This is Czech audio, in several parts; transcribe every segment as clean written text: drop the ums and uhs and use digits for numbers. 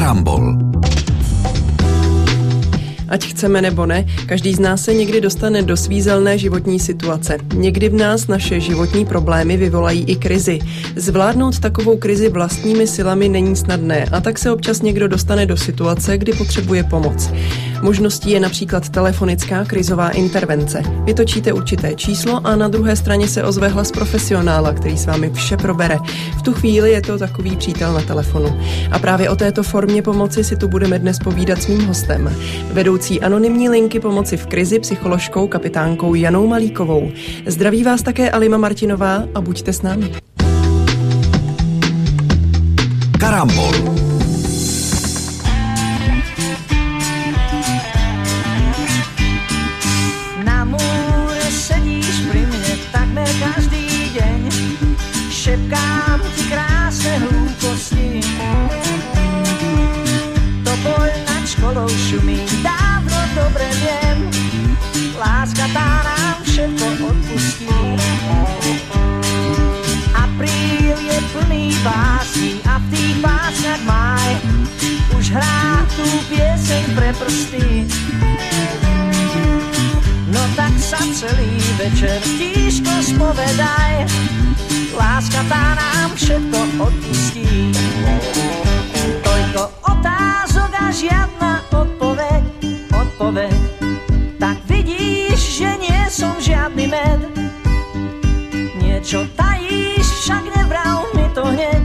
Karambol. Ať chceme nebo ne, každý z nás se někdy dostane do svízelné životní situace. Někdy v nás naše životní problémy vyvolají i krizi. Zvládnout takovou krizi vlastními silami není snadné a tak se občas někdo dostane do situace, kdy potřebuje pomoc. Možností je například telefonická krizová intervence. Vytočíte určité číslo a na druhé straně se ozve hlas profesionála, který s vámi vše probere. V tu chvíli je to takový přítel na telefonu. A právě o této formě pomoci si tu budeme dnes povídat s mým hostem. Vedoucí anonymní linky pomoci v krizi psycholožkou kapitánkou Janou Malíkovou. Zdraví vás také Alima Martinová a buďte s námi. Karambol. Na múre sedíš pri mne takmer každý deň. Šepkám ti krásne hlúposti. Topoľ nad školou šumí, dávno dobre viem. Láska tá nám všetko odpustí. Apríl je plný básní a v tých básniach máj už hrá tú pieseň pre prsty. No tak sa celý večer tížko spovedaj, láska tá nám všetko odpustí. Toľko otázok a žiadna odpoveď, tak vidíš, že nie som žiadny med. Niečo tajíš, však nevrav mi to hneď,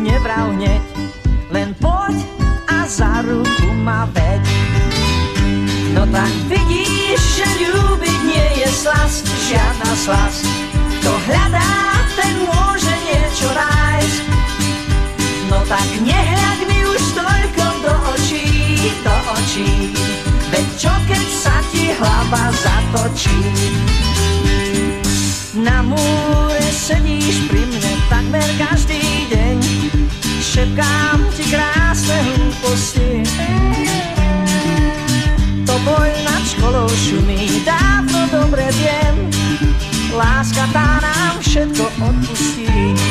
len poď a za ruku ma veď. No tak vidíš, že ľúbiť nie je slasť, žiadna slasť. Kto hľadá, ten môže niečo nájsť. No tak nehľaď mi už toľko do očí, veď čo keď sa ti hlava zatočí. Na múre sedíš pri mne takmer každý deň, šepkám ti krásne hlúposti. Topoľ nad školou šumí, dávno dobre viem, láska tá nám všetko odpustí.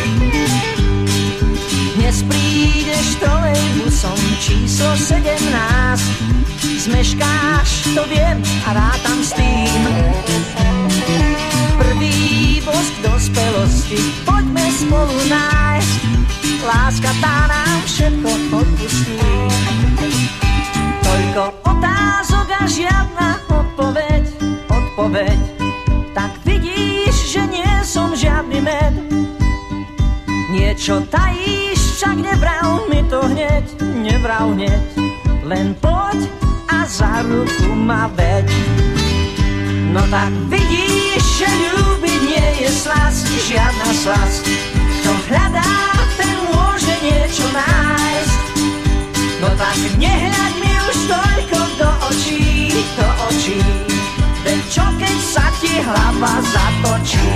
Dnes prídeš trolejbusom číslo 17, zmeškáš, to viem a rátam s tým. Prvý bosk dospelosti poďme spolu nájsť, láska tá nám všetko odpustí. Toľko otázok a žiadna odpoveď, tak vidíš, že nie som žiadny med. Niečo tajíš, však nevrav mi to hneď, len poď a za ruku ma veď. No tak vidíš, že ľúbiť nie je slasť, žiadna slasť. Kto hľadá, ten môže niečo nájsť. No tak nehľaď mi už toľko do očí, veď čo keď sa ti hlava zatočí.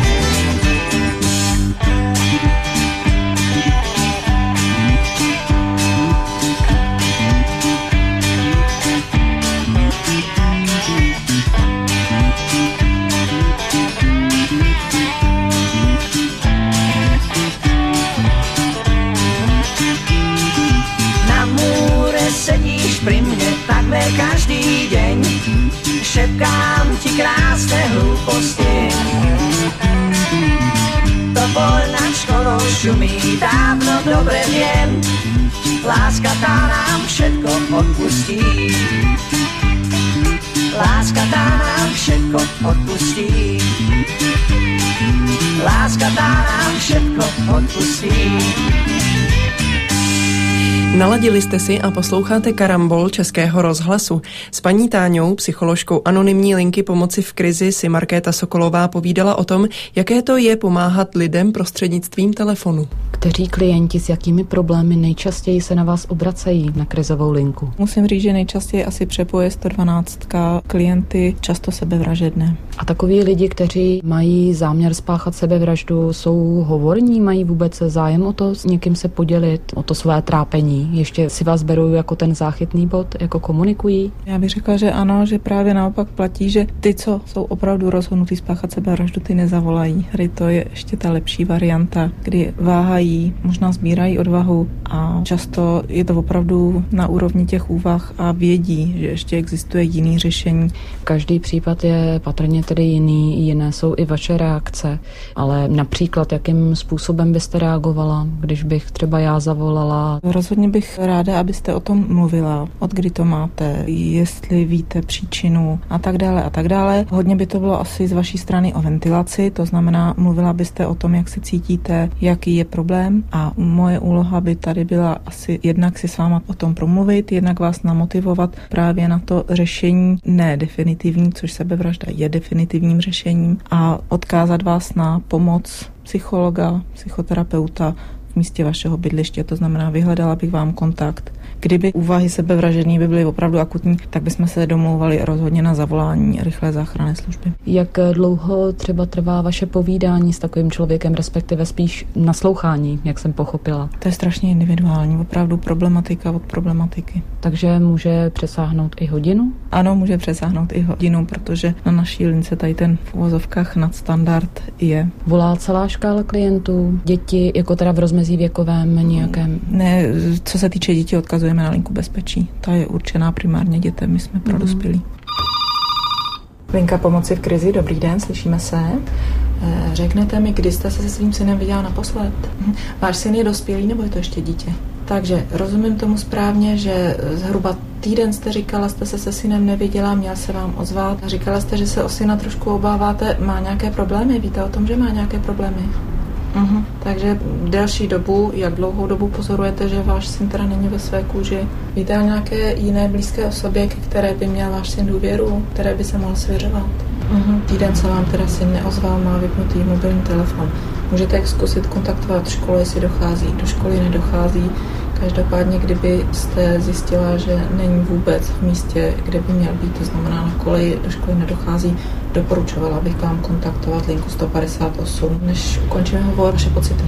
Sedíš pri mne takmer každý deň, šepkám ti krásne hlúposti. Topoľ nad školou šumí, dávno dobre viem, láska tá nám všetko odpustí. Láska tá nám všetko odpustí. Láska tá nám všetko odpustí. Naladili jste si a posloucháte Karambol Českého rozhlasu. S paní Táňou, psycholožkou anonymní linky pomoci v krizi, si Markéta Sokolová povídala o tom, jaké to je pomáhat lidem prostřednictvím telefonu. Kteří klienti s jakými problémy nejčastěji se na vás obracejí na krizovou linku? Musím říct, že nejčastěji asi přepoje 112 klienty, často sebevražedné. A takoví lidi, kteří mají záměr spáchat sebevraždu, jsou hovorní, mají vůbec zájem o to s někým se podělit, o to své trápení? zavolají? Ještě si vás berou jako ten záchytný bod, jako komunikují? Já bych řekla, že ano, že právě naopak platí, že ty, co jsou opravdu rozhodnutí spáchat sebevraždu, ty nezavolají. Tady to je ještě ta lepší varianta, kdy váhají, možná sbírají odvahu a často je to opravdu na úrovni těch úvah a vědí, že ještě existuje jiný řešení. Každý případ je patrně tedy jiný, jiné jsou i vaše reakce, ale například jakým způsobem byste reagovala, když bych třeba já zavolala? Rozhodně bych ráda, abyste o tom mluvila, od kdy to máte, jestli víte příčinu a tak dále a tak dále. Hodně by to bylo asi z vaší strany o ventilaci, to znamená, mluvila byste o tom, jak se cítíte, jaký je problém a moje úloha by tady byla asi jednak si s váma o tom promluvit, jednak vás namotivovat právě na to řešení, ne definitivní, což sebevražda je definitivním řešením, a odkázat vás na pomoc psychologa, psychoterapeuta v místě vašeho bydliště, to znamená, vyhledala bych vám kontakt. Kdyby úvahy sebevražední by byly opravdu akutní, tak bychom se domlouvali rozhodně na zavolání rychlé záchranné služby. Jak dlouho třeba trvá vaše povídání s takovým člověkem, respektive spíš naslouchání, jak jsem pochopila? To je strašně individuální, opravdu problematika od problematiky. Takže může přesáhnout i hodinu? Ano, může přesáhnout i hodinu, protože na naší lince tady ten v uvozovkách nadstandard je. Volá celá škála klientů, děti, jako teda v rozmezí věkovém nějakém? Ne, co se týče dětí, odkazujeme na linku bezpečí. Ta je určená primárně dětem, my jsme pro dospělí. Linka pomoci v krizi, dobrý den, slyšíme se. Řeknete mi, kdy jste se se svým synem viděla naposled? Váš syn je dospělý nebo je to ještě dítě? Takže rozumím tomu správně, že zhruba týden jste říkala, jste se synem neviděla, měl se vám ozvat. Říkala jste, že se o syna trošku obáváte, má nějaké problémy? Víte o tom, že má nějaké problémy? Takže delší dobu, jak dlouhou dobu pozorujete, že váš syn teda není ve své kůži? Víte o nějaké jiné blízké osobě, ke které by měl váš syn důvěru, které by se mohl svěřovat? Týden se vám teda syn neozval, má vypnutý mobilní telefon. Můžete zkusit kontaktovat školu, jestli dochází, do školy nedochází. Každopádně, kdyby jste zjistila, že není vůbec v místě, kde by měl být, to znamená na koleji, do školy nedochází, doporučovala bych vám kontaktovat linku 158, než ukončíme hovor, vaše pocity.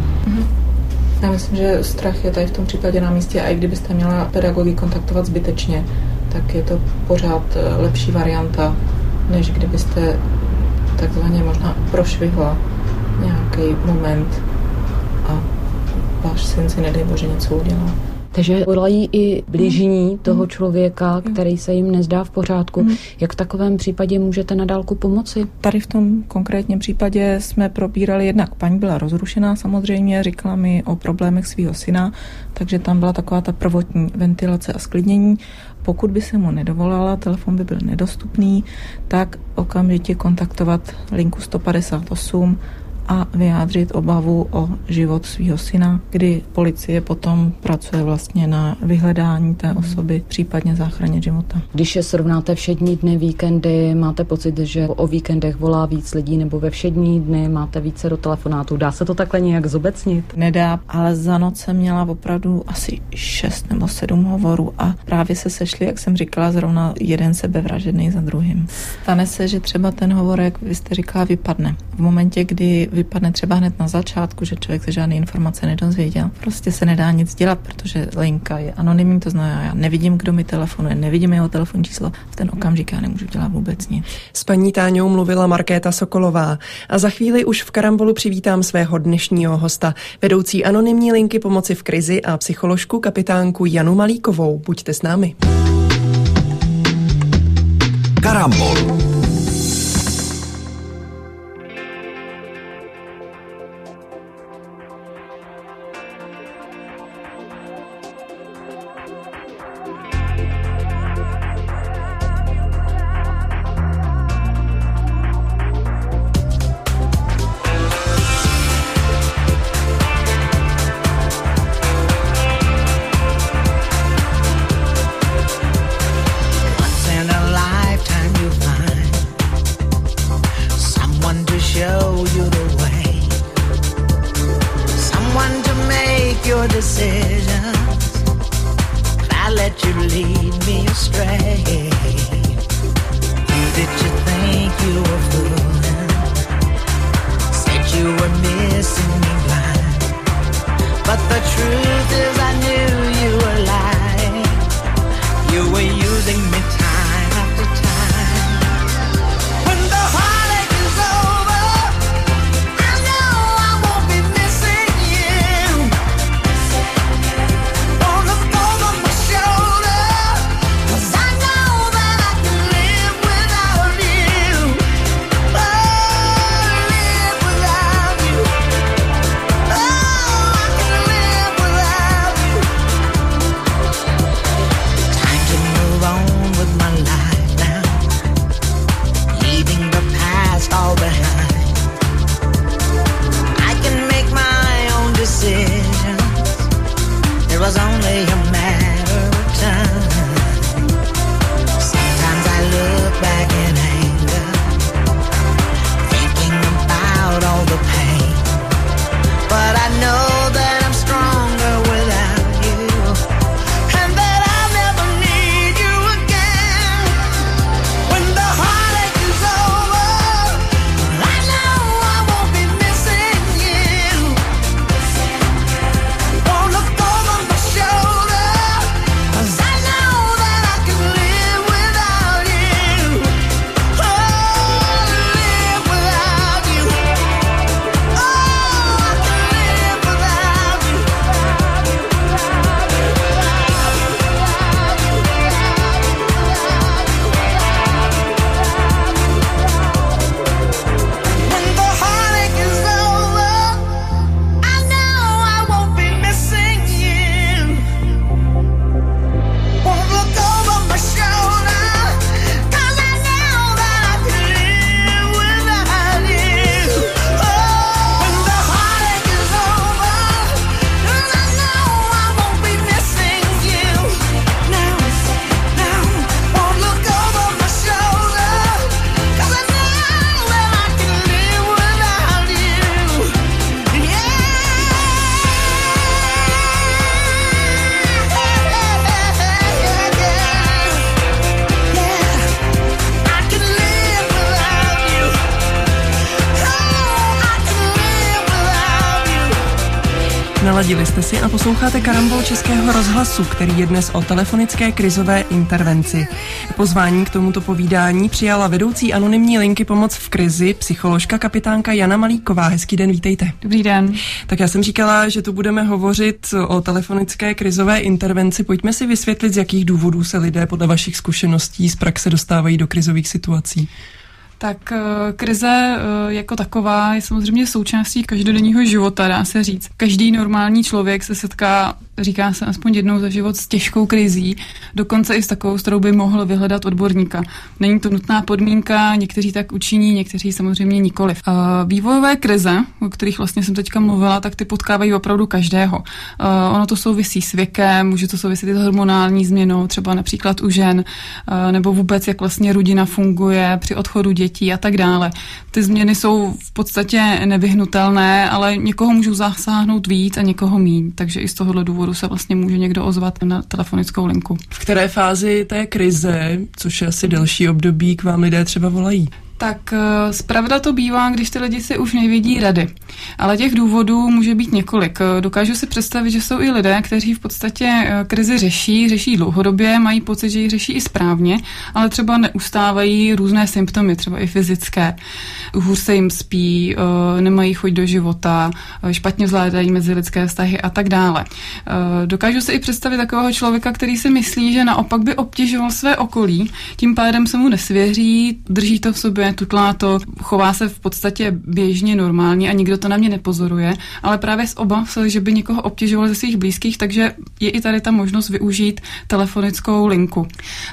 Já myslím, že strach je tady v tom případě na místě a i kdybyste měla pedagogy kontaktovat zbytečně, tak je to pořád lepší varianta, než kdybyste takzvaně možná prošvihla nějaký moment a váš syn si nedej bože něco udělal. Takže volají i bližní toho člověka, který se jim nezdá v pořádku. Jak v takovém případě můžete na dálku pomoci? Tady v tom konkrétním případě jsme probírali, jednak paní byla rozrušená samozřejmě, říkala mi o problémech svého syna, takže tam byla taková ta prvotní ventilace a sklidnění. Pokud by se mu nedovolala, telefon by byl nedostupný, tak okamžitě kontaktovat linku 158 a vyjádřit obavu o život svého syna, kdy policie potom pracuje vlastně na vyhledání té osoby, případně záchraně života. Když je srovnáte všední dny, víkendy, máte pocit, že o víkendech volá víc lidí, nebo ve všední dny máte více do telefonátů? Dá se to takhle nějak zobecnit? Nedá, ale za noc jsem měla opravdu asi 6 nebo 7 hovorů a právě se sešli, jak jsem říkala, zrovna jeden sebevražedný za druhým. Stane se, že třeba ten hovor, jak vy jste říkala, vypadne. V momentě, kdy vypadne třeba hned na začátku, že člověk se žádné informace nedozvěděl. Prostě se nedá nic dělat, protože linka je anonymní, to znamená, já nevidím, kdo mi telefonuje, nevidím jeho telefonní číslo, v ten okamžik já nemůžu dělat vůbec nic. S paní Táňou mluvila Markéta Sokolová a za chvíli už v Karambolu přivítám svého dnešního hosta, vedoucí anonymní linky pomoci v krizi a psycholožku kapitánku Janu Malíkovou. Buďte s námi. Karambol. But the truth is I knew you were lying. was only a matter of time. Sometimes I look back in anger, thinking about all the pain, but I know that I'm stronger without you, and that I'll never need you again. When the heartache is over, I know I won't be missing you. Won't look over my shoulder, 'cause I know that I can live without you. Oh, live without you. Oh, I can live without you. When the heartache is over, I know I won't be missing you. Won't look over my shoulder, 'cause I know that I can live without you. Oh, when the heartache is over, 'cause I know I won't be missing you. Now, won't look over my shoulder, 'cause I know that I can live without you. Naladili jste si a posloucháte Karambol Českého rozhlasu, který je dnes o telefonické krizové intervenci. Pozvání k tomuto povídání přijala vedoucí anonymní linky Pomoc v krizi, psycholožka kapitánka Jana Malíková. Hezký den, vítejte. Dobrý den. Tak já jsem říkala, že tu budeme hovořit o telefonické krizové intervenci. Pojďme si vysvětlit, z jakých důvodů se lidé podle vašich zkušeností z praxe dostávají do krizových situací. Tak krize jako taková je samozřejmě součástí každodenního života, dá se říct. Každý normální člověk se setká, říká se aspoň jednou za život, s těžkou krizí, dokonce i s takovou, s kterou by mohl vyhledat odborníka. Není to nutná podmínka, někteří tak učiní, někteří samozřejmě nikoliv. Vývojové krize, o kterých vlastně jsem teďka mluvila, tak ty potkávají opravdu každého. Ono to souvisí s věkem, může to souviset i s hormonální změnou, třeba například u žen, nebo vůbec jak vlastně rodina funguje při odchodu dětí a tak dále. Ty změny jsou v podstatě nevyhnutelné, ale někoho můžou zasáhnout víc a někoho míň, takže i z tohohle důvodu se vlastně může někdo ozvat na telefonickou linku. V které fázi té krize, což je asi delší období, k vám lidé třeba volají? Tak zpravda to bývá, když ty lidi si už nevědí rady. Ale těch důvodů může být několik. Dokážu si představit, že jsou i lidé, kteří v podstatě krizi řeší dlouhodobě, mají pocit, že ji řeší i správně, ale třeba neustávají různé symptomy, třeba i fyzické. Hůř se jim spí, nemají chuť do života, špatně zvládají mezilidské vztahy a tak dále. Dokážu si i představit takového člověka, který si myslí, že naopak by obtěžoval své okolí, tím pádem se mu nesvěří, drží to v sobě, tutlá to, chová se v podstatě běžně normálně a nikdo to na mě nepozoruje, ale právě z obav, že by někoho obtěžoval ze svých blízkých, takže je i tady ta možnost využít telefonickou linku.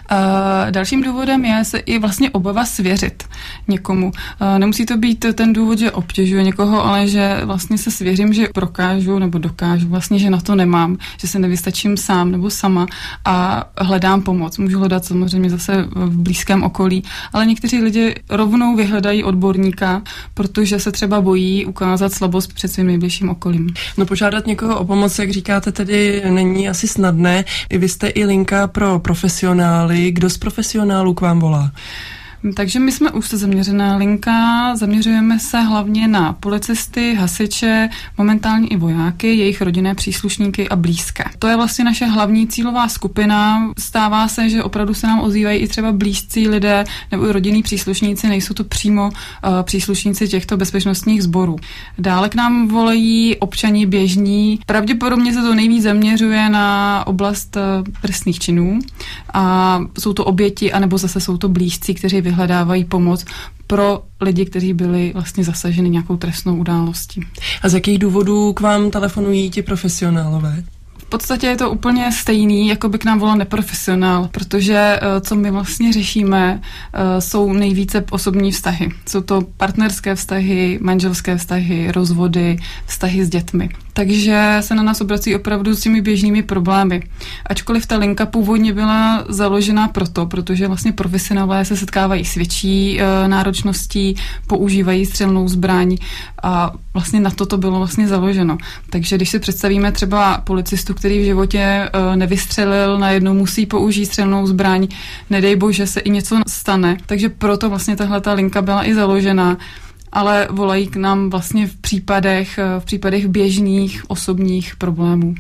Dalším důvodem je se i vlastně obava svěřit někomu. Nemusí to být ten důvod, že obtěžuje někoho, ale že vlastně se svěřím, že prokážu nebo dokážu vlastně, že na to nemám, že se nevystačím sám nebo sama a hledám pomoc. Můžu hledat samozřejmě zase v blízkém okolí, ale někteří lidi rovnou vyhledají odborníka, protože se třeba bojí ukázat slabost před svým nejbližším okolím. No požádat někoho o pomoc, jak říkáte, tedy není asi snadné. Vy jste i linka pro profesionály. Kdo z profesionálů k vám volá? Takže my jsme úzce zaměřená linka, zaměřujeme se hlavně na policisty, hasiče, momentálně i vojáky, jejich rodinné příslušníky a blízké. To je vlastně naše hlavní cílová skupina. Stává se, že opravdu se nám ozývají i třeba blízcí lidé nebo i rodinní příslušníci, nejsou to přímo příslušníci těchto bezpečnostních sborů. Dále k nám volají občani běžní. Pravděpodobně se to nejvíc zaměřuje na oblast trestných činů a jsou to oběti, anebo zase jsou to blízcí, kteří vyhledávají pomoc pro lidi, kteří byli vlastně zasaženi nějakou trestnou událostí. A z jakých důvodů k vám telefonují ti profesionálové? V podstatě je to úplně stejný, jako by k nám volal neprofesionál, protože co my vlastně řešíme, jsou nejvíce osobní vztahy. Jsou to partnerské vztahy, manželské vztahy, rozvody, vztahy s dětmi. Takže se na nás obrací opravdu s těmi běžnými problémy. Ačkoliv ta linka původně byla založena protože vlastně profesionálové se setkávají s větší náročností, používají střelnou zbraň a vlastně na to bylo vlastně založeno. Takže když si představíme třeba policistu, který v životě nevystřelil, najednou musí použít střelnou zbraň, nedej bože se i něco stane. Takže proto vlastně tahleta linka byla i založena, ale volají k nám vlastně v případech běžných osobních problémů.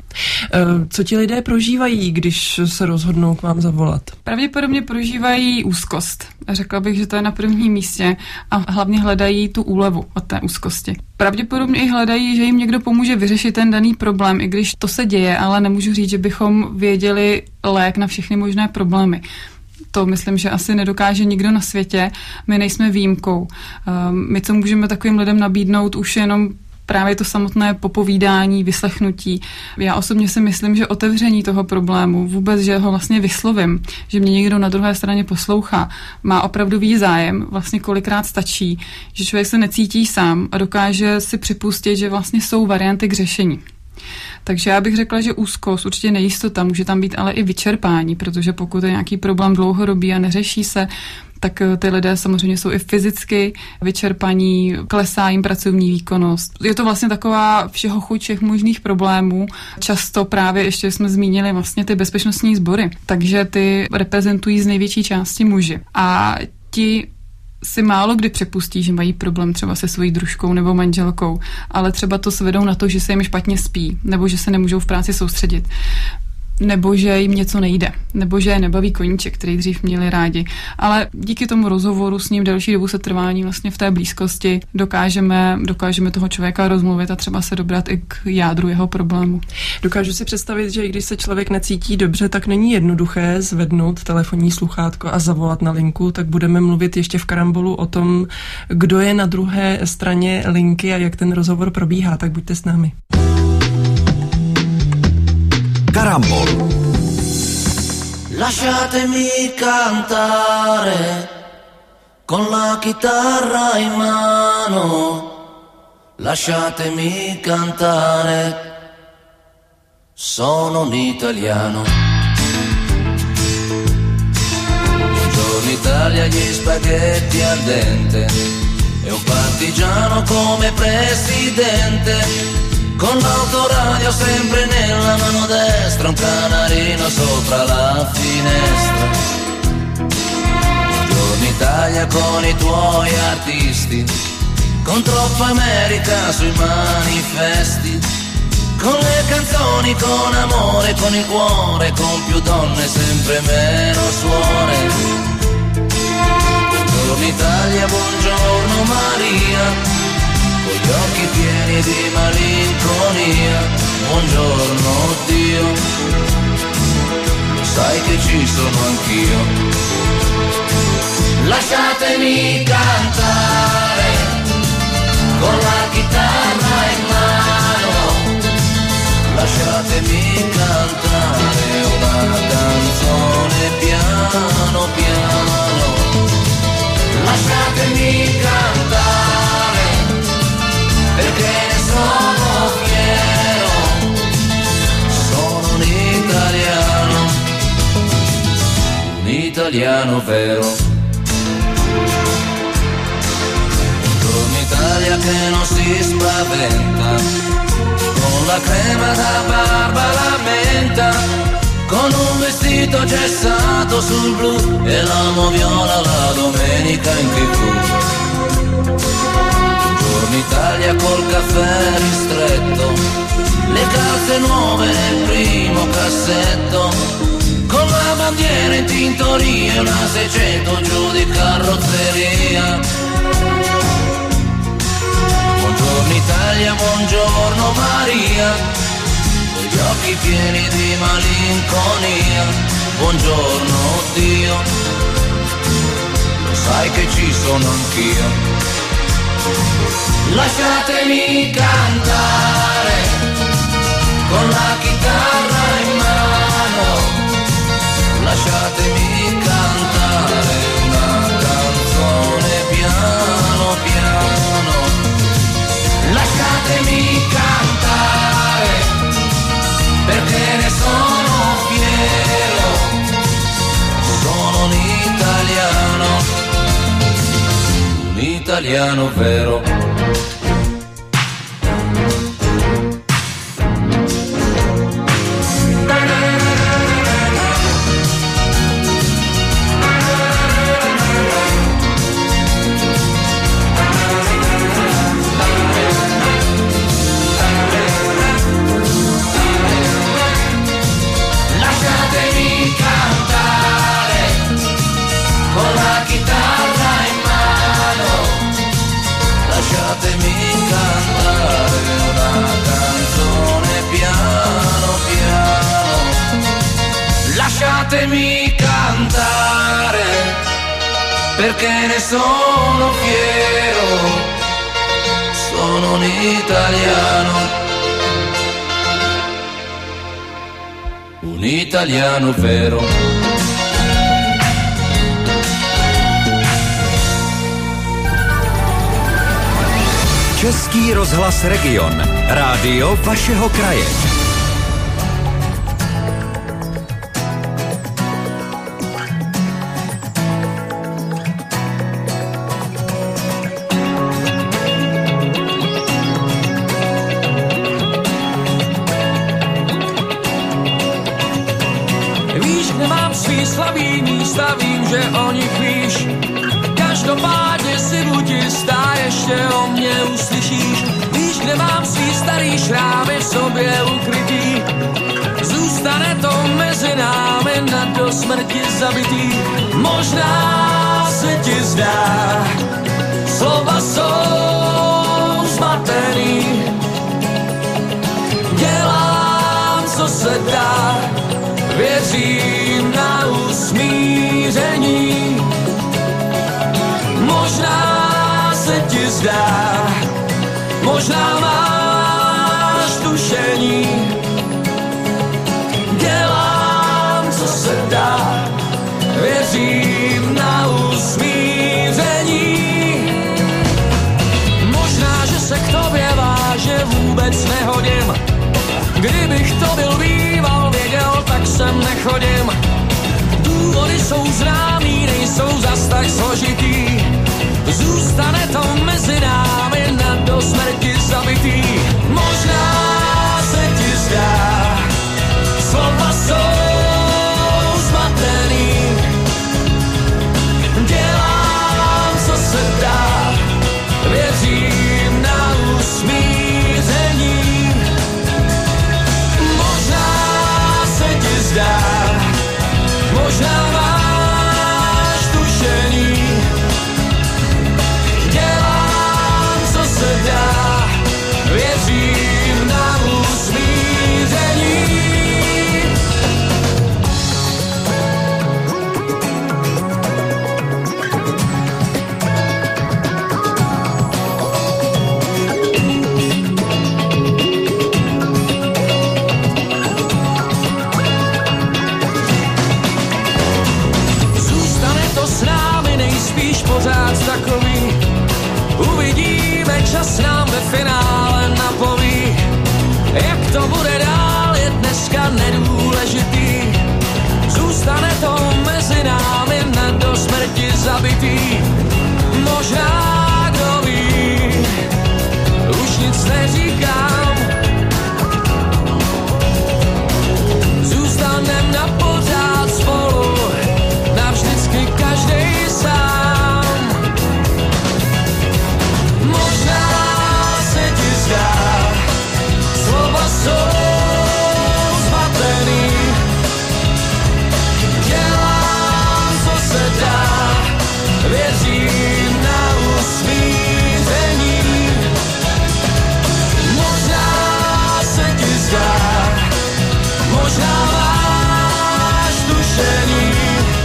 Co ti lidé prožívají, když se rozhodnou k vám zavolat? Pravděpodobně prožívají úzkost. Řekla bych, že to je na prvním místě a hlavně hledají tu úlevu od té úzkosti. Pravděpodobně i hledají, že jim někdo pomůže vyřešit ten daný problém, i když to se děje, ale nemůžu říct, že bychom věděli lék na všechny možné problémy. To myslím, že asi nedokáže nikdo na světě. My nejsme výjimkou. My, co můžeme takovým lidem nabídnout, už jenom právě to samotné popovídání, vyslechnutí. Já osobně si myslím, že otevření toho problému, vůbec, že ho vlastně vyslovím, že mě někdo na druhé straně poslouchá, má opravdový zájem, vlastně kolikrát stačí, že člověk se necítí sám a dokáže si připustit, že vlastně jsou varianty k řešení. Takže já bych řekla, že úzkost, určitě nejistota, může tam být ale i vyčerpání, protože pokud je nějaký problém dlouhodobý a neřeší se, tak ty lidé samozřejmě jsou i fyzicky vyčerpaní, klesá jim pracovní výkonnost. Je to vlastně taková všeho chuť všech možných problémů. Často právě ještě jsme zmínili vlastně ty bezpečnostní sbory, takže ty reprezentují z největší části muži. A ti si málo kdy připustí, že mají problém třeba se svojí družkou nebo manželkou, ale třeba to svedou na to, že se jim špatně spí, nebo že se nemůžou v práci soustředit, nebo že jim něco nejde, nebo že je nebaví koníček, který dřív měli rádi. Ale díky tomu rozhovoru s ním delší dobu setrvání vlastně v té blízkosti dokážeme toho člověka rozmluvit a třeba se dobrat i k jádru jeho problému. Dokážu si představit, že i když se člověk necítí dobře, tak není jednoduché zvednout telefonní sluchátko a zavolat na linku, tak budeme mluvit ještě v Karambolu o tom, kdo je na druhé straně linky a jak ten rozhovor probíhá, tak buďte s námi. Karambol. Lasciatemi cantare con la chitarra in mano. Lasciatemi cantare. Sono un italiano. Buongiorno Italia, gli spaghetti al dente e un partigiano come presidente. Con l'autoradio sempre nella mano destra, un canarino sopra la finestra. Buongiorno Italia con i tuoi artisti, con troppa America sui manifesti, con le canzoni, con amore, con il cuore, con più donne, sempre meno suore. Buongiorno Italia, buongiorno Maria, con gli occhi pieni di malinconia, buongiorno Dio, sai che ci sono anch'io. Lasciatemi cantare con la chitarra in mano, lasciatemi cantare una canzone piano piano, lasciatemi cantare perché ne sono fiero, sono un italiano vero. Buongiorno Italia che non si spaventa, con la crema da barba la menta, con un vestito gessato sul blu e l'amo viola la domenica in TV. Italia col caffè ristretto, le calze nuove nel primo cassetto, con la bandiera in tintoria e una 600 giù di carrozzeria. Buongiorno Italia, buongiorno Maria, con gli occhi pieni di malinconia, buongiorno Dio, lo sai che ci sono anch'io. Lasciatemi cantare con la chitarra italiano vero. Lasciatemi cantare una canzone piano piano. Lasciatemi cantare perché ne sono fiero. Sono un italiano, un italiano vero. Český rozhlas Region. Rádio vašeho kraje. Víš, kde mám svý slabý místa, vím, že o nich víš. Každopádně si buď jistá, ještě o mě uslyšíš. Víš, kde mám svý starý šrámy v sobě ukrytý. Zůstane to mezi námi na do smrti zabitý. Možná se ti zdá, slova jsou zmatený. Dělám, co se dá, věřím na usmíření. Možná se ti zdá, možná máš tušení. Dělám, co se dá, věřím na usmíření. Možná, že se k tobě vážně vůbec nehodím. Kdybych to byl býval věděl, tak sem nechodím. Důvody jsou známý, nejsou zas tak složitý. Zůstane to mezi námi na do smrti zabitý. Možná se ti zdá, slova jsou zmatený. Dělám, co se dá, věřím na usmíření. Možná se ti zdá, možná máš tušení. Dělám, co se dá, věřím na usmíření. Nejspíš pořád takový. Uvidíme, čas nám ve finále napoví. Jak to bude dál, je dneska nedůležitý. Zůstane to mezi námi na do smrti zabitý. Možná, kdo ví, už nic neříkám. Zůstanem na pořád spolu, navždycky každej sám. Možná se ti zdá, slova jsou zmatený. Dělám, co se dá, věřím na usmíření. Možná se ti zdá, možná máš tušení.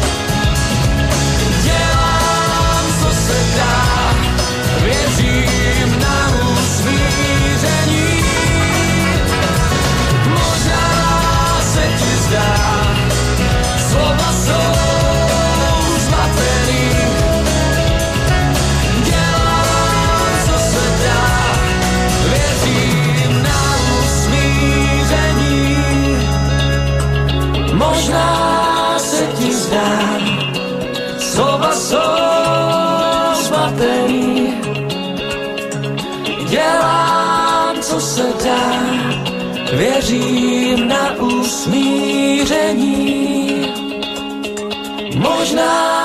Věřím na usmíření. Možná se ti zdá, slova jsou zmatený. Dělám, co se dá, věřím na usmíření. Možná se ti zdá, slova jsou zmatený. věřím na usmíření. Možná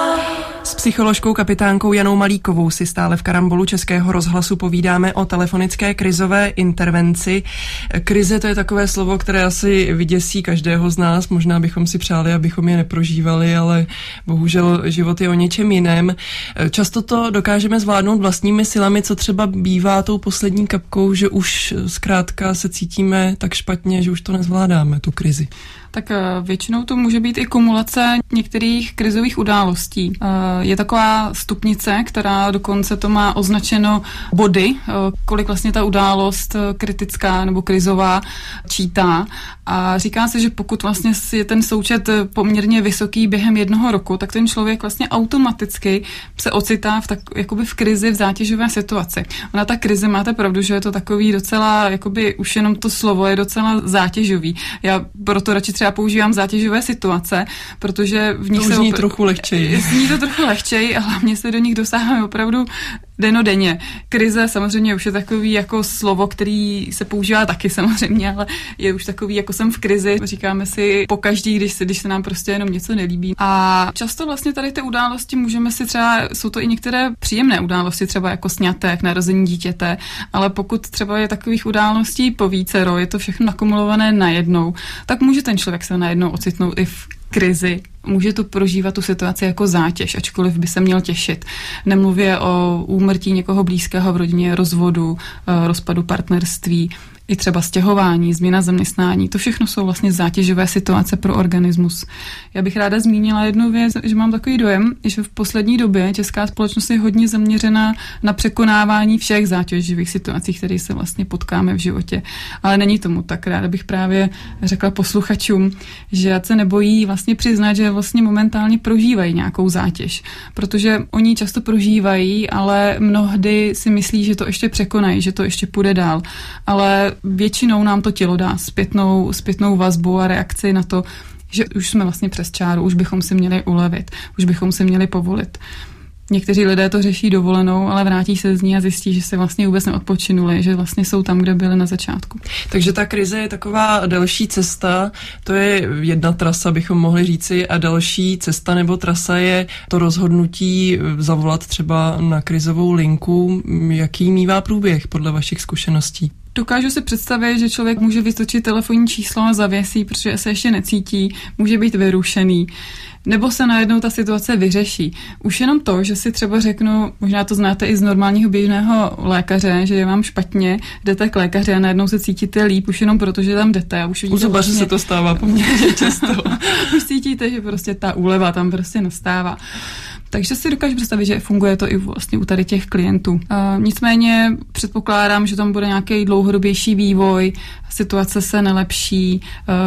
S psycholožkou kapitánkou Janou Malíkovou si stále v karambolu Českého rozhlasu povídáme o telefonické krizové intervenci. Krize, to je takové slovo, které asi vyděsí každého z nás. Možná bychom si přáli, abychom je neprožívali, ale bohužel život je o něčem jiném. Často to dokážeme zvládnout vlastními silami, co třeba bývá tou poslední kapkou, že už zkrátka se cítíme tak špatně, že už to nezvládáme, tu krizi. Tak většinou to může být i kumulace některých krizových událostí. Je taková stupnice, která dokonce to má označeno body, kolik vlastně ta událost kritická nebo krizová čítá. A říká se, že pokud vlastně je ten součet poměrně vysoký během 1 roku, tak ten člověk vlastně automaticky se ocitá jakoby v krizi, v zátěžové situaci. Ona ta krize, máte pravdu, že je to takový docela, jakoby už jenom to slovo je docela zátěžový. Já proto radši třeba používám zátěžové situace, protože v nich to zní trochu lehčeji. Zní to trochu lehčeji a hlavně se do nich dosáháme opravdu dennodenně. Krize samozřejmě už je takový jako slovo, který se používá taky samozřejmě, ale je už takový, jako jsem v krizi. Říkáme si pokaždý, když se nám prostě jenom něco nelíbí. A často vlastně tady ty události můžeme si třeba, jsou to i některé příjemné události, třeba jako sňatek, narození dítěte, ale pokud třeba je takových událostí povícero, je to všechno nakumulované najednou, tak může ten člověk se najednou ocitnout i v krizi. Může to prožívat tu situaci jako zátěž, ačkoliv by se měl těšit. Nemluvě o úmrtí někoho blízkého v rodině, rozvodu, rozpadu partnerství, i třeba stěhování, změna zaměstnání. To všechno jsou vlastně zátěžové situace pro organismus. Já bych ráda zmínila jednu věc, že mám takový dojem, že v poslední době česká společnost je hodně zaměřena na překonávání všech zátěžových situací, které se vlastně potkáme v životě. Ale není tomu tak. Ráda bych právě řekla posluchačům, že se nebojí vlastně přiznat, že vlastně momentálně prožívají nějakou zátěž. Protože oni často prožívají, ale mnohdy si myslí, že to ještě překonají, že to ještě půjde dál. Ale většinou nám to tělo dá zpětnou vazbu a reakci na to, že už jsme vlastně přes čáru, už bychom si měli ulevit, už bychom si měli povolit. Někteří lidé to řeší dovolenou, ale vrátí se z ní a zjistí, že se vlastně vůbec neodpočinuli, že vlastně jsou tam, kde byli na začátku. Takže ta krize je taková delší cesta, to je jedna trasa, bychom mohli říci, a další cesta nebo trasa je to rozhodnutí zavolat třeba na krizovou linku. Jaký mívá průběh podle vašich zkušeností? Dokážu si představit, že člověk může vytočit telefonní číslo a zavěsí, protože se ještě necítí, může být vyrušený, nebo se najednou ta situace vyřeší. Už jenom to, že si třeba řeknu, možná to znáte i z normálního běžného lékaře, že je vám špatně, jdete k lékaři a najednou se cítíte líp, už jenom proto, že tam jdete. A už vidíte, u zubaře se to stává poměrně často. Už cítíte, že prostě ta úleva tam prostě nastává. Takže si dokážu představit, že funguje to i vlastně u tady těch klientů. Nicméně předpokládám, že tam bude nějaký dlouhodobější vývoj, situace se nelepší,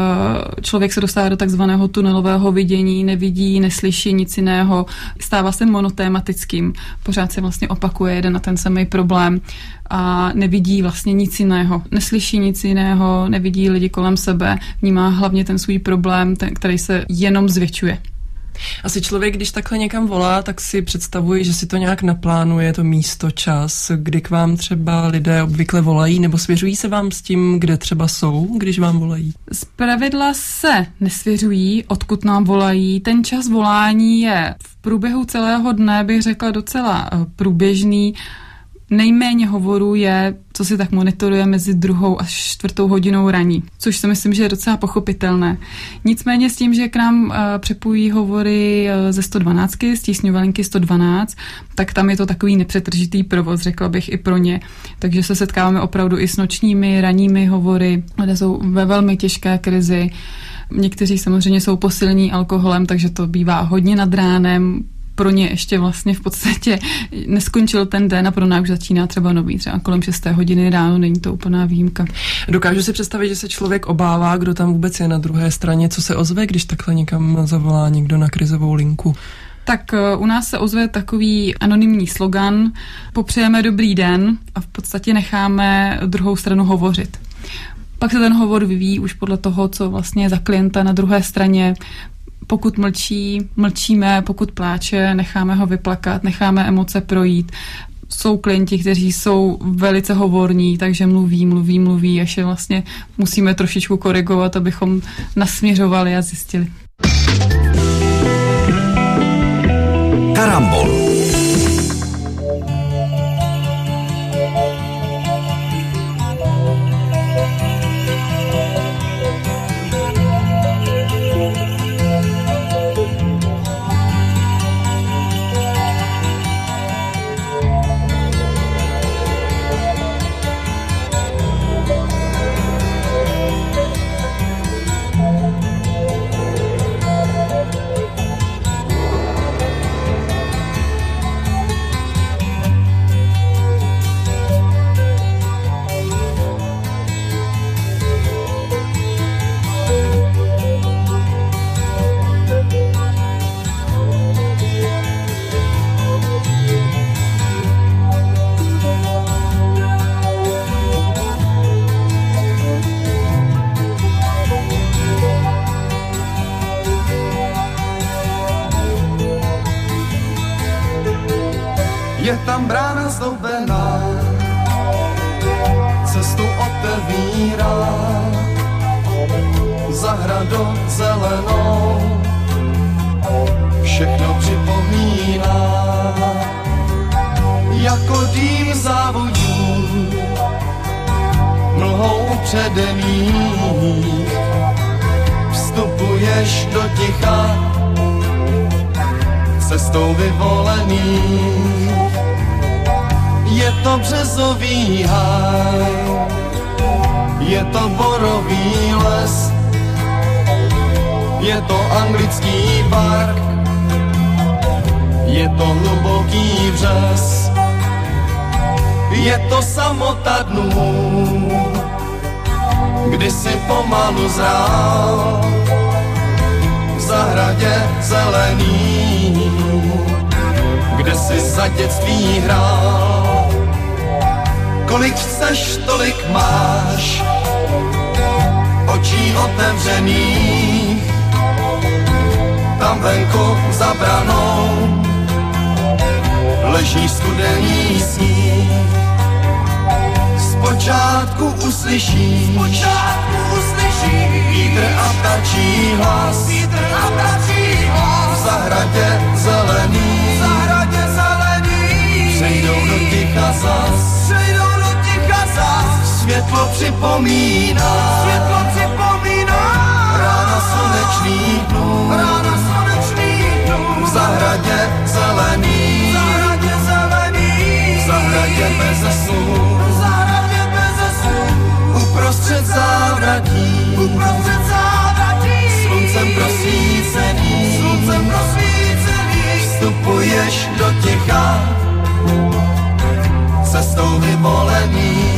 člověk se dostává do takzvaného tunelového vidění, nevidí, neslyší nic jiného, stává se monotématickým, pořád se vlastně opakuje jeden a ten samý problém a nevidí vlastně nic jiného, neslyší nic jiného, nevidí lidi kolem sebe, vnímá hlavně ten svůj problém, který se jenom zvětšuje. Asi člověk, když takhle někam volá, tak si představuje, že si to nějak naplánuje, to místo, čas, kdy k vám třeba lidé obvykle volají, nebo svěřují se vám s tím, kde třeba jsou, když vám volají? Zpravidla se nesvěřují, odkud nám volají. Ten čas volání je v průběhu celého dne, bych řekla, docela průběžný. Nejméně hovorů je, co si tak monitoruje mezi 2. až 4. hodinou raní, což si myslím, že je docela pochopitelné. Nicméně s tím, že k nám přepojí hovory ze 112, z tísňové linky 112, tak tam je to takový nepřetržitý provoz, řekla bych i pro ně. Takže se setkáváme opravdu i s nočními, ranními hovory, lidé jsou ve velmi těžké krizi. Někteří samozřejmě jsou posilní alkoholem, takže to bývá hodně nad ránem. Pro ně ještě vlastně v podstatě neskončil ten den a pro nás už začíná třeba nový, třeba kolem 6. hodiny ráno, není to úplná výjimka. Dokážu si představit, že se člověk obává, kdo tam vůbec je na druhé straně, co se ozve, když takhle někam zavolá někdo na krizovou linku. Tak u nás se ozve takový anonymní slogan, popřejeme dobrý den a v podstatě necháme druhou stranu hovořit. Pak se ten hovor vyvíjí už podle toho, co vlastně je za klienta na druhé straně. Pokud mlčí, mlčíme, pokud pláče, necháme ho vyplakat, necháme emoce projít. jsou klienti, kteří jsou velice hovorní, takže mluví, až je vlastně musíme trošičku korigovat, abychom nasměřovali a zjistili. Karambol. Je tam brána zdoubená, cestu otevírá, zahradu zelenou, všechno připomíná, jako dým závodů, mlhou upředených, vstupuješ do ticha, cestou vyvolených. Je to březový háj, je to borový les, je to anglický park, je to hluboký břez, je to samota dnů, kdy si pomalu zrál v zahradě zelený, kde si za dětství hrál. Kolik chceš, tolik máš, očí otevřených, tam venku za branou leží studený sníh. Zpočátku uslyšíš vítr a ptačí hlas, v zahradě zelený, přejdou do ticha zas, světlo připomíná, rána slunečných dnů, v zahradě zelený, v zahradě beze slů, uprostřed závratí, sluncem prosvícený, vstupuješ do ticha, cestou vyvolený.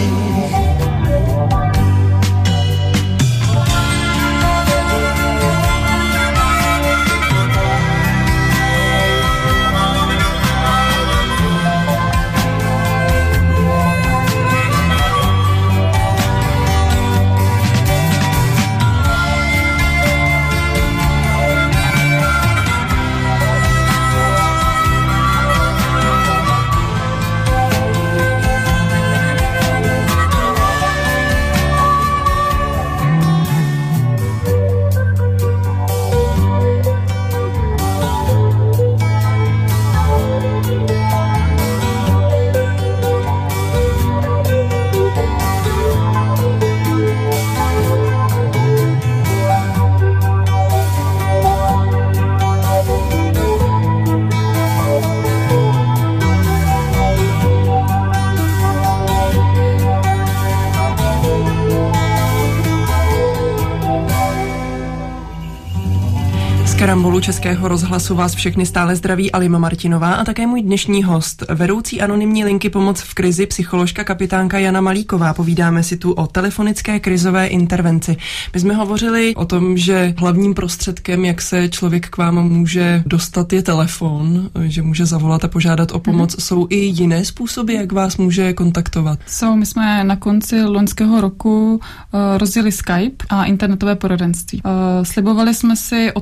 Karambolu Českého rozhlasu vás všechny stále zdraví Alima Martinová a také můj dnešní host, vedoucí anonymní linky Pomoc v krizi, psycholožka kapitánka Jana Malíková. Povídáme si tu o telefonické krizové intervenci. My jsme hovořili o tom, že hlavním prostředkem, jak se člověk k vám může dostat, je telefon, že může zavolat a požádat o pomoc. Jsou i jiné způsoby, jak vás může kontaktovat? My jsme na konci loňského roku rozjeli Skype a internetové poradenství. Slibovali jsme si od Skype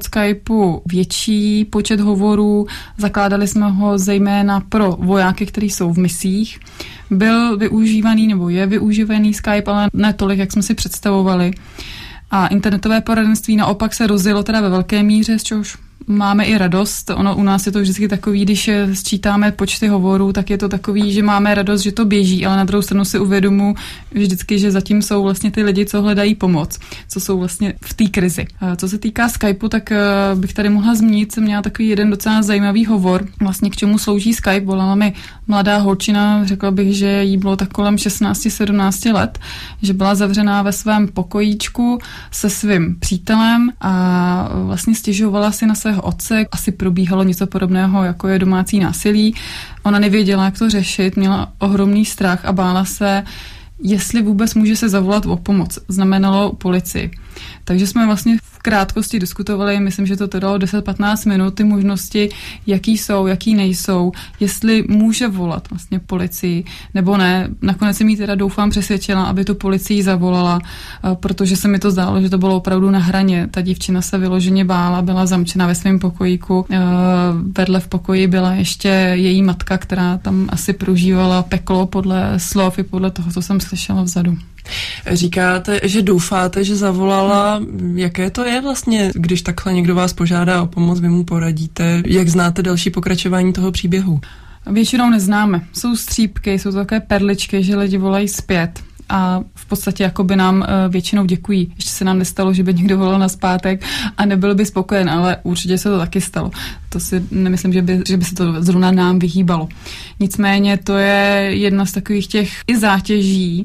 Skypeu větší počet hovorů, zakládali jsme ho zejména pro vojáky, kteří jsou v misích. Byl využívaný nebo je využívaný Skype, ale ne tolik, jak jsme si představovali. A internetové poradenství naopak se rozjelo teda ve velké míře, z čehož máme i radost. Ono u nás je to vždycky takový, když sčítáme počty hovorů, tak je to takový, že máme radost, že to běží, ale na druhou stranu si uvědomuji vždycky, že zatím jsou vlastně ty lidi, co hledají pomoc, co jsou vlastně v té krizi. Co se týká Skypeu, tak bych tady mohla zmínit, jsem měla takový jeden docela zajímavý hovor, vlastně k čemu slouží Skype. Volala mi mladá holčina, řekla bych, že jí bylo tak kolem 16-17 let, že byla zavřená ve svém pokojíčku se svým přítelem a vlastně stěžovala si na svého otce. Asi probíhalo něco podobného, jako je domácí násilí. Ona nevěděla, jak to řešit, měla ohromný strach a bála se, jestli vůbec může se zavolat o pomoc. Znamenalo policii. Takže jsme vlastně v krátkosti diskutovali, myslím, že to dalo 10-15 minut, ty možnosti, jaký jsou, jaký nejsou, jestli může volat vlastně policii, nebo ne. Nakonec jsem jí teda doufám přesvědčila, aby tu policii zavolala, protože se mi to zdálo, že to bylo opravdu na hraně. Ta dívčina se vyloženě bála, byla zamčena ve svém pokojíku. Vedle v pokoji byla ještě její matka, která tam asi prožívala peklo podle slov i podle toho, co jsem slyšela vzadu. Říkáte, že doufáte, že zavolala. Jaké to je vlastně, když takhle někdo vás požádá o pomoc, vy mu poradíte? Jak znáte další pokračování toho příběhu? Většinou neznáme. Jsou střípky, jsou to takové perličky, že lidi volají zpět a v podstatě jakoby nám většinou děkují. Ještě se nám nestalo, že by někdo volal nazpátek a nebyl by spokojen, ale určitě se to taky stalo. To si nemyslím, že by se to zrovna nám vyhýbalo. Nicméně to je jedna z takových těch i zátěží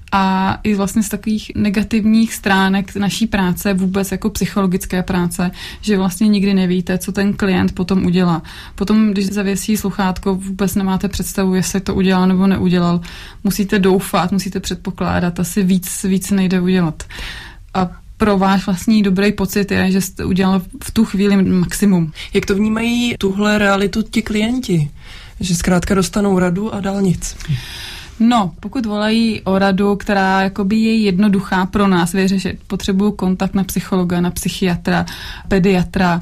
a i vlastně z takových negativních stránek naší práce, vůbec jako psychologické práce, že vlastně nikdy nevíte, co ten klient potom udělá. Potom, když zavěsí sluchátko, vůbec nemáte představu, jestli to udělal nebo neudělal. Musíte doufat, musíte předpokládat, asi víc nejde udělat. A pro váš vlastní dobrý pocit je, že jste udělal v tu chvíli maximum. Jak to vnímají tuhle realitu ti klienti? Že zkrátka dostanou radu a dál nic? No, pokud volají o radu, která jakoby je jednoduchá pro nás vyřešit, potřebuju kontakt na psychologa, na psychiatra, pediatra,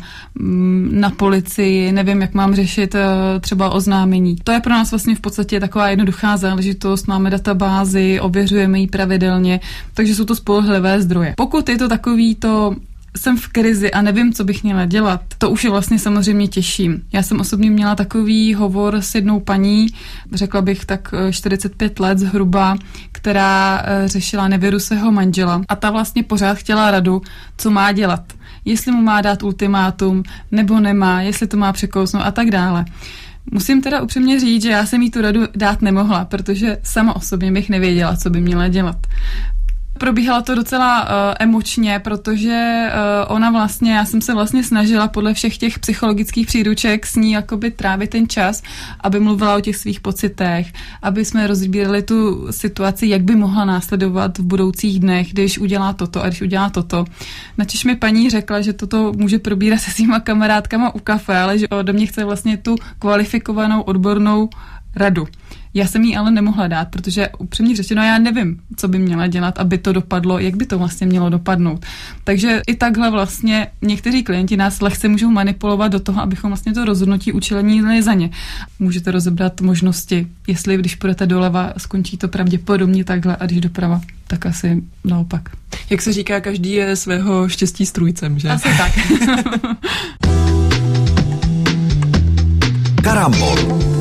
na policii, nevím, jak mám řešit třeba oznámení. To je pro nás vlastně v podstatě taková jednoduchá záležitost, máme databázi, ověřujeme ji pravidelně, takže jsou to spolehlivé zdroje. Pokud je to takový to jsem v krizi a nevím, co bych měla dělat, to už je vlastně samozřejmě těžší. Já jsem osobně měla takový hovor s jednou paní, řekla bych tak 45 let zhruba, která řešila nevěru svého manžela a ta vlastně pořád chtěla radu, co má dělat. Jestli mu má dát ultimátum, nebo nemá, jestli to má překousnout a tak dále. Musím teda upřímně říct, že já jsem jí tu radu dát nemohla, protože sama osobně bych nevěděla, co by měla dělat. Probíhalo to docela emočně, protože ona vlastně, já jsem se vlastně snažila podle všech těch psychologických příruček s ní jakoby trávit ten čas, aby mluvila o těch svých pocitech, aby jsme rozbírali tu situaci, jak by mohla následovat v budoucích dnech, když udělá toto a když udělá toto. Načež mi paní řekla, že toto může probírat se svýma kamarádkama u kafe, ale že ode mě chce vlastně tu kvalifikovanou odbornou radu. Já jsem jí ale nemohla dát, protože upřímně řečeno já nevím, co by měla dělat, aby to dopadlo, jak by to vlastně mělo dopadnout. Takže i takhle vlastně někteří klienti nás lehce můžou manipulovat do toho, abychom vlastně to rozhodnutí učinili za ně. Můžete rozebrat možnosti, jestli když půjdete doleva, skončí to pravděpodobně takhle a když doprava, tak asi naopak. Jak se říká, každý je svého štěstí strůjcem, že? Asi tak. Karambol.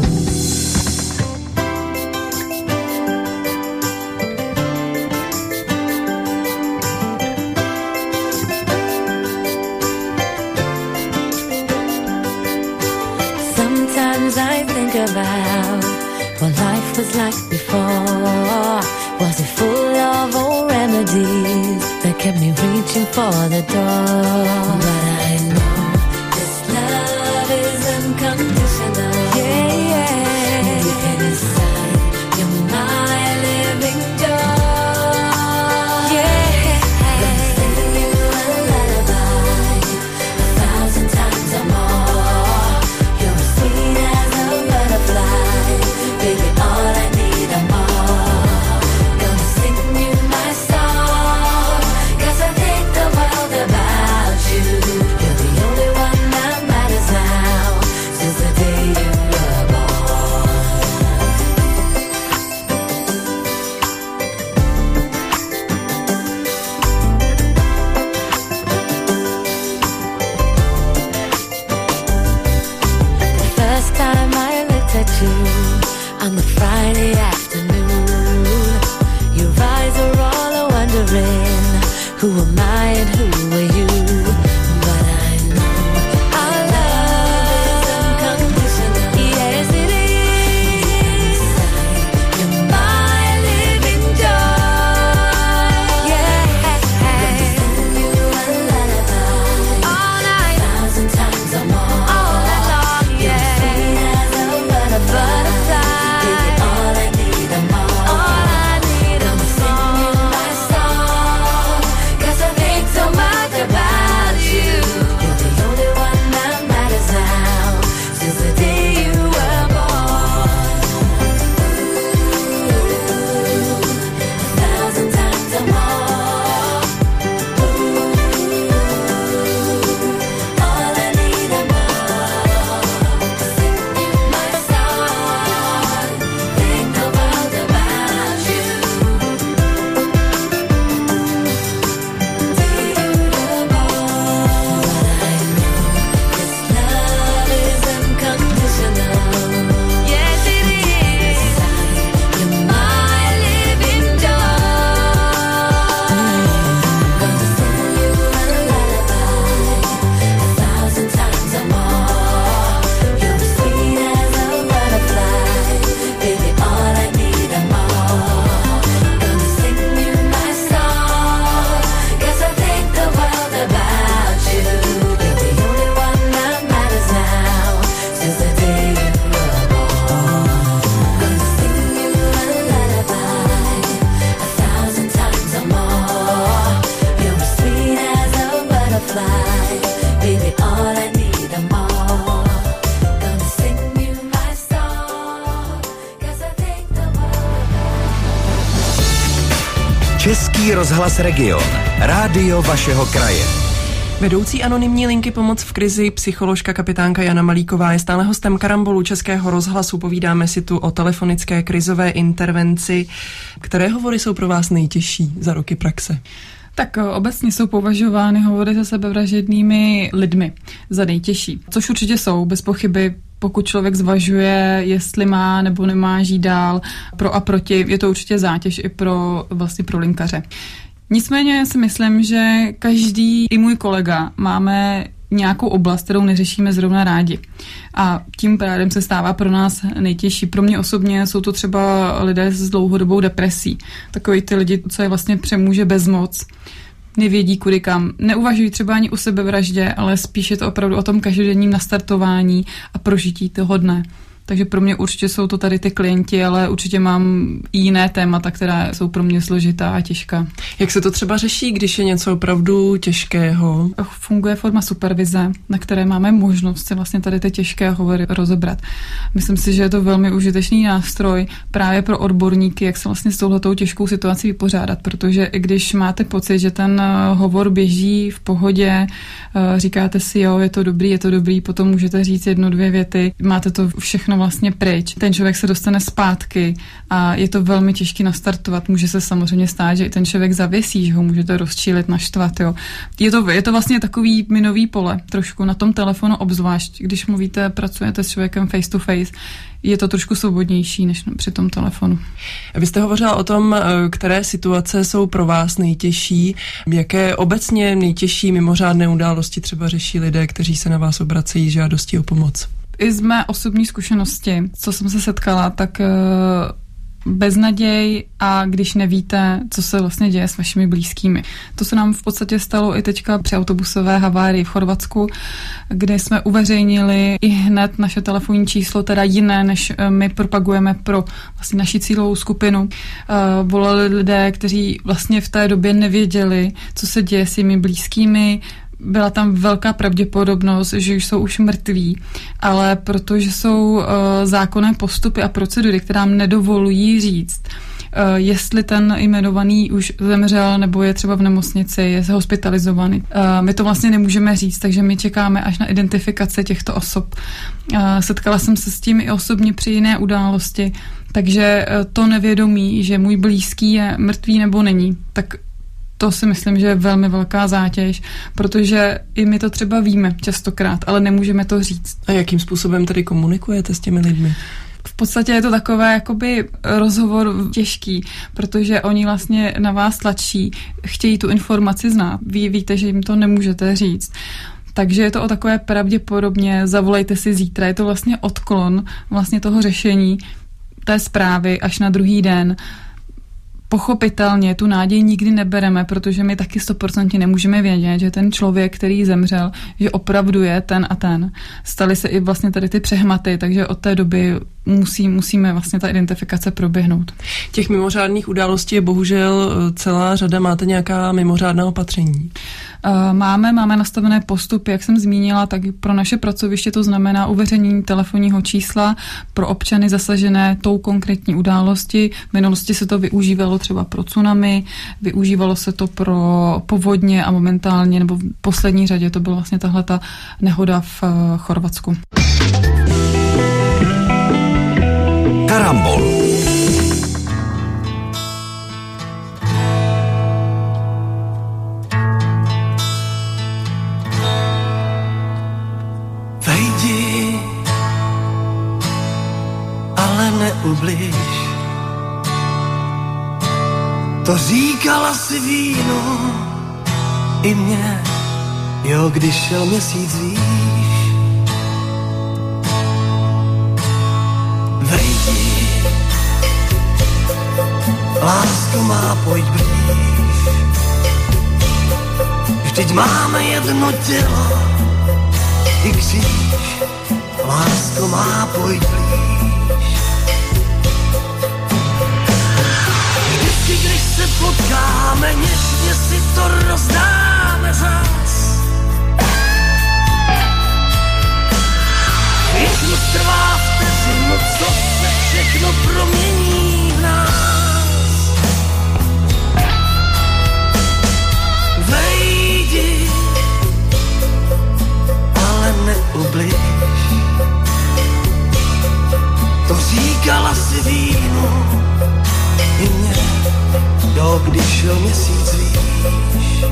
I think about what life was like before. Was it full of old remedies that kept me reaching for the door? But I know this love is unconditional. Yeah, yeah. Deep inside, you're my living door. Yeah. Gonna sing you a lullaby 1,000 times or more. You're as sweet as a butterfly, baby. All I need are more. Gonna sing you my song, 'cause I think the world about you. on the Friday afternoon. Your eyes are all wondering, who am I and who are you? But I know our love is unconditional. Yes, it is. You're my living joy. Yeah. You a lullaby all night, 1,000 times or more. All night long, yeah. Sweet as a butterfly. Baby, all I need and more. All I need and more. Sing you my song, 'cause I think so much about you. You're the only one that matters now, since the day you were born. 1,000 times or more. All I need and more. Sing you my song, think the world about you. Love is unconditional. Yes, it is. You're my living joy. Gonna sing you a lullaby 1,000 times or more. You're as sweet as a butterfly, baby. All I need and more. Gonna sing you my song, 'cause I think the world about you. You're the only one that matters now, since the day you were born. Gonna sing you a lullaby 1,000 times or more. You're as sweet as a butterfly, baby. All I need and more. Gonna sing you my song, 'cause I think the world. Český rozhlas Region. Rádio vašeho kraje. Vedoucí anonymní linky Pomoc v krizi, psycholožka kapitánka Jana Malíková je stále hostem Karambolu Českého rozhlasu. Povídáme si tu o telefonické krizové intervenci. Které hovory jsou pro vás nejtěžší za roky praxe? Tak obecně jsou považovány hovory se sebevražednými lidmi za nejtěžší, což určitě jsou, bez pochyby. Pokud člověk zvažuje, jestli má nebo nemá žít dál, pro a proti, je to určitě zátěž i pro linkaře. Nicméně si myslím, že každý, i můj kolega, máme nějakou oblast, kterou neřešíme zrovna rádi. A tím pádem se stává pro nás nejtěžší. Pro mě osobně jsou to třeba lidé s dlouhodobou depresí. Takový ty lidi, co je vlastně přemůže bezmoc, nevědí kudy kam. Neuvažují třeba ani o sebevraždě, ale spíš je to opravdu o tom každodenním nastartování a prožití toho dne. Takže pro mě určitě jsou to tady ty klienti, ale určitě mám i jiné témata, která jsou pro mě složitá a těžká. Jak se to třeba řeší, když je něco opravdu těžkého? Funguje forma supervize, na které máme možnost si vlastně tady ty těžké hovory rozebrat. Myslím si, že je to velmi užitečný nástroj právě pro odborníky, jak se vlastně s touhletou těžkou situací vypořádat, protože i když máte pocit, že ten hovor běží v pohodě, říkáte si, jo, je to dobrý, potom můžete říct 1-2 věty, máte to všechno vlastně pryč. Ten člověk se dostane zpátky a je to velmi těžké nastartovat. Může se samozřejmě stát, že i ten člověk zavěsí, že ho můžete rozčílit, naštvat. Jo. Je to vlastně takový minový pole, trošku na tom telefonu obzvlášť, když mluvíte, pracujete s člověkem face to face, je to trošku svobodnější než při tom telefonu. Vy jste hovořila o tom, které situace jsou pro vás nejtěžší, jaké obecně nejtěžší mimořádné události třeba řeší lidé, kteří se na vás obracejí s žádostí o pomoc. I z mé osobní zkušenosti, co jsem se setkala, tak beznaděj a když nevíte, co se vlastně děje s vašimi blízkými. To se nám v podstatě stalo i teďka při autobusové havárii v Chorvatsku, kde jsme uveřejnili i hned naše telefonní číslo, teda jiné, než my propagujeme pro vlastně naši cílovou skupinu. Volali lidé, kteří vlastně v té době nevěděli, co se děje s jimi blízkými. Byla tam velká pravděpodobnost, že jsou už mrtví, ale protože jsou zákonné postupy a procedury, které nám nedovolují říct, jestli ten jmenovaný už zemřel nebo je třeba v nemocnici, je hospitalizovaný. My to vlastně nemůžeme říct, takže my čekáme až na identifikaci těchto osob. Setkala jsem se s tím i osobně při jiné události, takže to nevědomí, že můj blízký je mrtvý nebo není, tak to si myslím, že je velmi velká zátěž, protože i my to třeba víme častokrát, ale nemůžeme to říct. A jakým způsobem tedy komunikujete s těmi lidmi? V podstatě je to takové jakoby rozhovor těžký, protože oni vlastně na vás tlačí, chtějí tu informaci znát. Vy víte, že jim to nemůžete říct. Takže je to o takové pravděpodobně, zavolejte si zítra. Je to vlastně odklon vlastně toho řešení té zprávy až na druhý den. Pochopitelně tu naději nikdy nebereme, protože my taky 100% nemůžeme vědět, že ten člověk, který zemřel, že opravdu je ten a ten. Staly se i vlastně tady ty přehmaty, takže od té doby musíme vlastně ta identifikace proběhnout. Těch mimořádných událostí je bohužel celá řada. Máte nějaká mimořádná opatření? Máme nastavené postupy, jak jsem zmínila, tak pro naše pracoviště to znamená uveřejnění telefonního čísla pro občany zasažené tou konkrétní události. V minulosti se to využívalo třeba pro tsunami, využívalo se to pro povodně a momentálně, nebo v poslední řadě to byla vlastně tahleta nehoda v Chorvatsku. Karambol. Vejdi, ale neubliž. To říkala si víno i mě, jo, když šel měsíc výš. Vejdi, lásko má, pojď blíž. Vždyť máme jedno tělo i kříž. Lásko má, pojď blíž. Vždycky, když se potkáme, něžně si to rozdáme zas. Věčnost trvá vteřinu, co se všechno promění v nás. Vejdi, ale neubliž. To říkala si víno i mě, jo, když šel měsíc výš.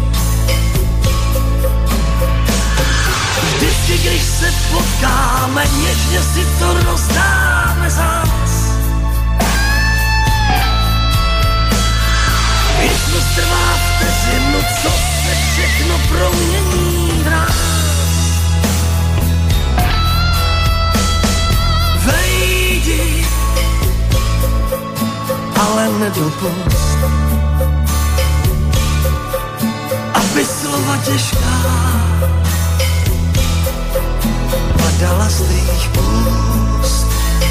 Vždycky, když se potkáme, něžně si to rozdáme zas. Věčnost trvá vteřinu, co se všechno promění v nás. Vejdi, ale nedopust, aby slova těžká padala z tvých úst.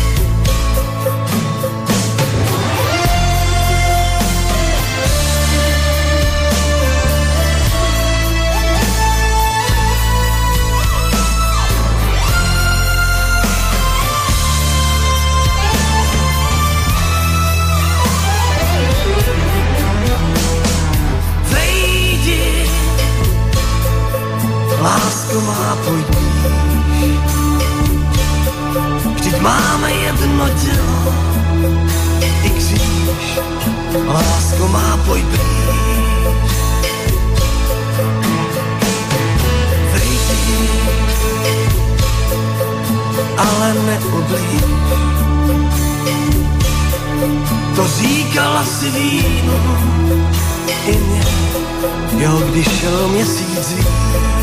Vejdi, lásko má, pojď blíž. Vždyť máme jedno tělo i kříž. Lásko má, pojď blíž. Vejdi, ale neublíž. To říkala si víno i mě, jo, když šel měsíc výš.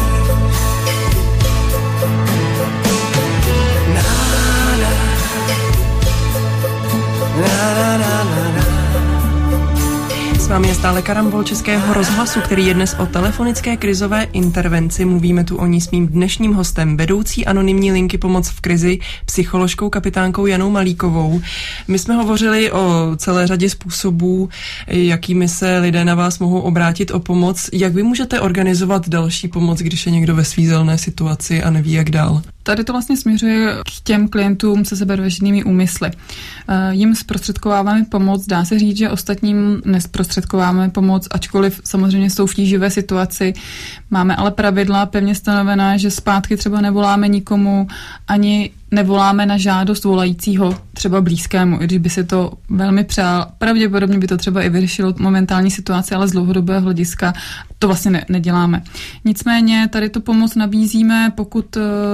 S vámi je stále Karambol Českého rozhlasu, který je dnes o telefonické krizové intervenci. Mluvíme tu o ní s mým dnešním hostem, vedoucí anonymní linky Pomoc v krizi, psycholožkou kapitánkou Janou Malíkovou. My jsme hovořili o celé řadě způsobů, jakými se lidé na vás mohou obrátit o pomoc. Jak vy můžete organizovat další pomoc, když je někdo ve svízelné situaci a neví, jak dál? Tady to vlastně směřuje k těm klientům se sebevražednými úmysly. Jim zprostředkováváme pomoc, dá se říct, že ostatním nezprostředkováváme pomoc, ačkoliv samozřejmě jsou v tíživé situaci. Máme ale pravidla pevně stanovená, že zpátky třeba nevoláme nikomu, ani nevoláme na žádost volajícího třeba blízkému, i když by si to velmi přál. Pravděpodobně by to třeba i vyřešilo momentální situaci, ale z dlouhodobého hlediska to vlastně neděláme. Nicméně tady tu pomoc nabízíme, pokud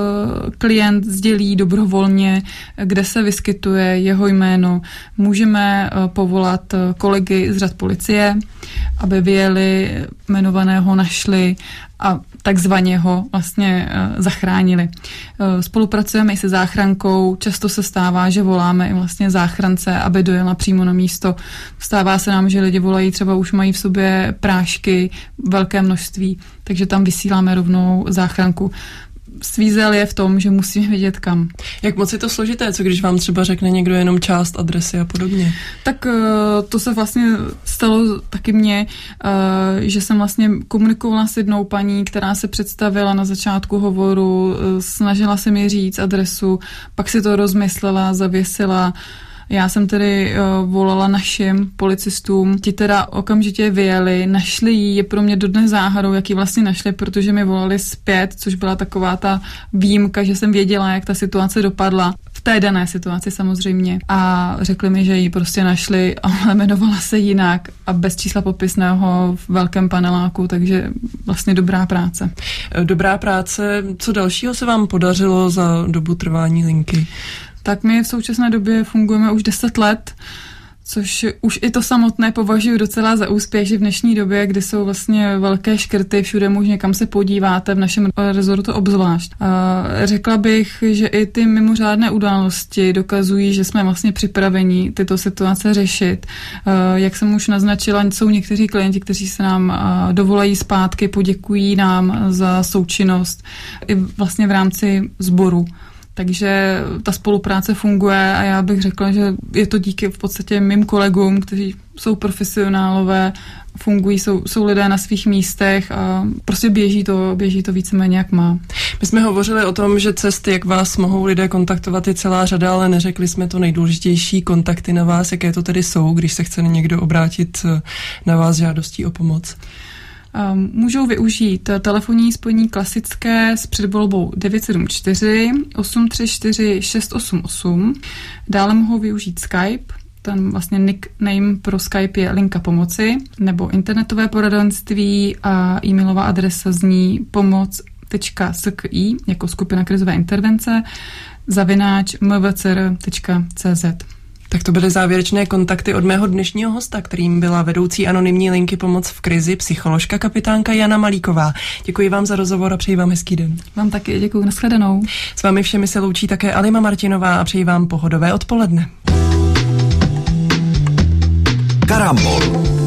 klient sdělí dobrovolně, kde se vyskytuje jeho jméno. Můžeme povolat kolegy z řad policie, aby vyjeli, jmenovaného našli a takzvaně ho vlastně zachránili. Spolupracujeme i se záchrankou, často se stává, že voláme i vlastně záchrance, aby dojela přímo na místo. Stává se nám, že lidi volají, třeba už mají v sobě prášky, velké množství, takže tam vysíláme rovnou záchranku. Svízel je v tom, že musíme vědět kam. Jak moc je to složité, co když vám třeba řekne někdo jenom část adresy a podobně? Tak to se vlastně stalo taky mně, že jsem vlastně komunikovala s jednou paní, která se představila na začátku hovoru, snažila se mi říct adresu, pak si to rozmyslela, zavěsila. Já jsem tedy volala našim policistům, ti teda okamžitě vyjeli, našli ji, je pro mě dodnes záhadou, jak ji vlastně našli, protože mi volali zpět, což byla taková ta výjimka, že jsem věděla, jak ta situace dopadla. V té dané situaci samozřejmě. A řekli mi, že ji prostě našli, ale jmenovala se jinak a bez čísla popisného v velkém paneláku, takže vlastně dobrá práce. Dobrá práce. Co dalšího se vám podařilo za dobu trvání linky? Tak my v současné době fungujeme už 10 let, což už i to samotné považuji docela za úspěch, že v dnešní době, kdy jsou vlastně velké škrty všude možně, kam se podíváte, v našem rezortu obzvlášť. Řekla bych, že i ty mimořádné události dokazují, že jsme vlastně připraveni tyto situace řešit. Jak jsem už naznačila, jsou někteří klienti, kteří se nám dovolají zpátky, poděkují nám za součinnost i vlastně v rámci sboru. Takže ta spolupráce funguje a já bych řekla, že je to díky v podstatě mým kolegům, kteří jsou profesionálové, fungují, jsou lidé na svých místech a prostě běží to víceméně jak má. My jsme hovořili o tom, že cesty, jak vás mohou lidé kontaktovat, je celá řada, ale neřekli jsme to nejdůležitější, kontakty na vás, jaké to tedy jsou, když se chce někdo obrátit na vás s žádostí o pomoc. Můžou využít telefonní spojení klasické s předvolbou 974 834 688. Dále mohou využít Skype, ten vlastně nickname pro Skype je Linka pomoci, nebo internetové poradenství a e-mailová adresa zní pomoc.ski jako skupina krizové intervence @mvcr.cz. Tak to byly závěrečné kontakty od mého dnešního hosta, kterým byla vedoucí anonymní linky Pomoc v krizi, psycholožka kapitánka Jana Malíková. Děkuji vám za rozhovor a přeji vám hezký den. Vám taky děkuji, nashledanou. S vámi všemi se loučí také Alima Martinová a přeji vám pohodové odpoledne. Karambol.